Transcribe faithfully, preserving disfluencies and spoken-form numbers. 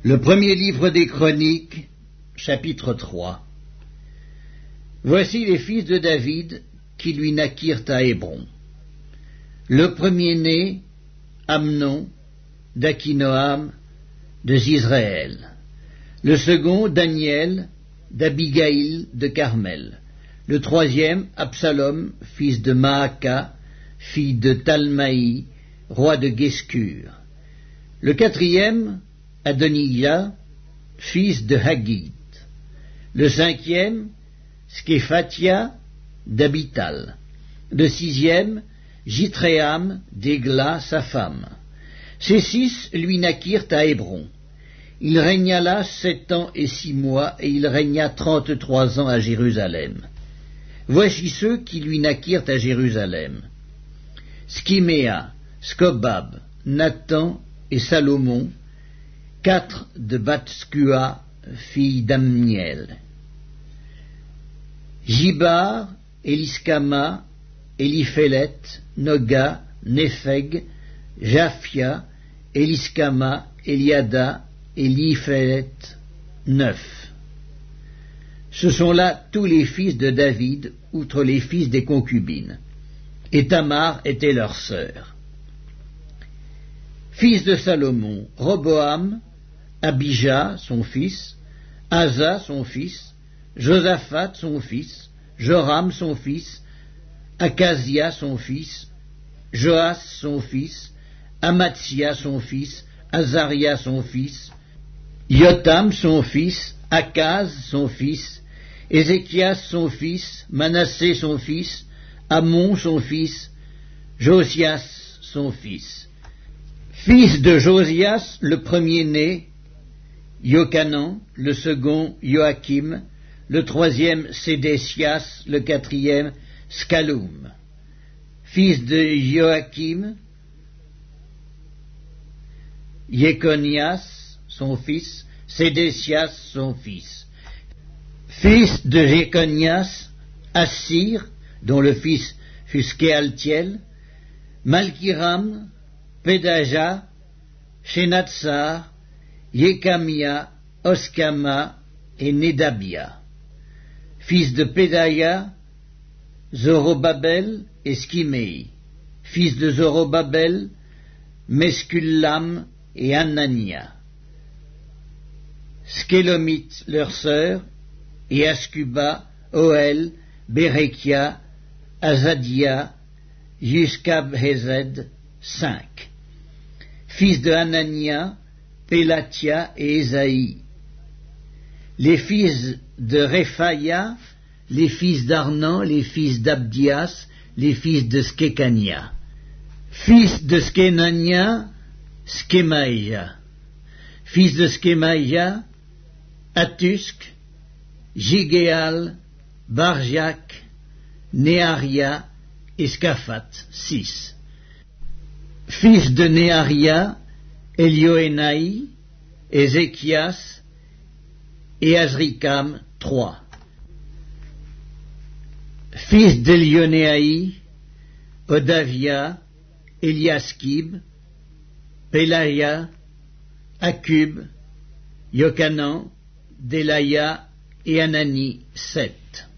Le premier livre des Chroniques, chapitre trois. Voici les fils de David qui lui naquirent à Hébron. Le premier-né, Amnon, d'Akinoam, de Zizraël. Le second, Daniel, d'Abigaïl, de Carmel. Le troisième, Absalom, fils de Maaka, fille de Talmaï, roi de Guescur. Le quatrième, Adonijah, fils de Haggit. Le cinquième, Sképhatia, d'Abital. Le sixième, Jitréam, d'Égla, sa femme. Ces six lui naquirent à Hébron. Il régna là sept ans et six mois, et il régna trente-trois ans à Jérusalem. Voici ceux qui lui naquirent à Jérusalem: Skiméa, Scobab, Nathan et Salomon, quatre de Batskua, fille d'Amniel. Jibar, Eliskama, Eliphélet, Noga, Népheg, Japhia, Eliskama, Eliada, Eliphélet, neuf. Ce sont là tous les fils de David, outre les fils des concubines. Et Tamar était leur sœur. Fils de Salomon, Roboam, Abijah, son fils, Asa, son fils, Josaphat, son fils, Joram, son fils, Akazia, son fils, Joas, son fils, Amatsia, son fils, Azaria, son fils, Yotam, son fils, Akaz, son fils, Ézéchias, son fils, Manassé, son fils, Amon, son fils, Josias, son fils. Fils de Josias, le premier-né, Yochanan, le second, Joachim, le troisième, Sédécias, le quatrième, Scaloum. Fils de Joachim, Jéconias, son fils, Sédécias, son fils. Fils de Jéconias, Assir, dont le fils fut Skealtiel, Malkiram, Pédaja, Shenatsar, Yekamia, Oskama et Nedabia. Fils de Pédaïa, Zorobabel et Skimei. Fils de Zorobabel, Meskullam et Anania. Skélomite, leur sœur, et Ascuba, Oel, Bérekia, Azadia, Yuskab-Hezed, cinq. Fils de Anania, Pélatia et Ésaïe. Les fils de Réphaïa, les fils d'Arnan, les fils d'Abdias, les fils de Skékania. Fils de Skénania, Skémaïa. Fils de Skémaïa, Atusk, Jigéal, Barjak, Néaria et Scaphat, six. Fils de Néaria, Elioénaï, Ézéchias et Azrikam, trois. Fils d'Elionéaï, Odavia, Eliaskib, Pélaïa, Akub, Yochanan, Delaya et Anani, sept.